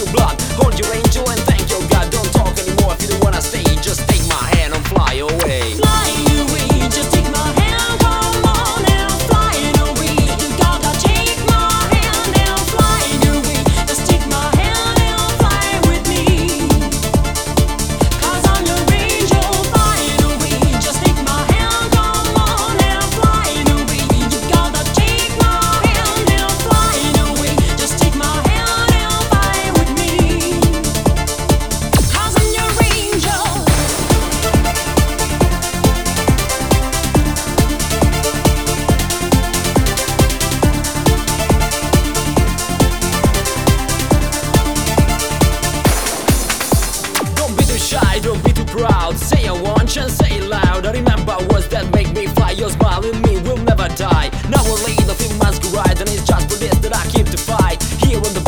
your blood. Hold your angel and thank your God. Don't talk anymore if you don't wanna stay. Just take my hand and fly away. Fly away, just take my hand, come on and fly away. You gotta take my hand and fly away. Just take my hand and fly with me. 'Cause I'm your angel, fly away. Just take my hand, come on and fly away. You gotta take my hand and fly away. Just take my hand and fly with me. 'Cause I'm your angel. Don't be too shy, don't be too proud. Say I want you and say it loud. I remember words that make me fly. Your smile with me will never die. Now we're late, the film masquerade, and it's just for this that I keep the fight. Here on the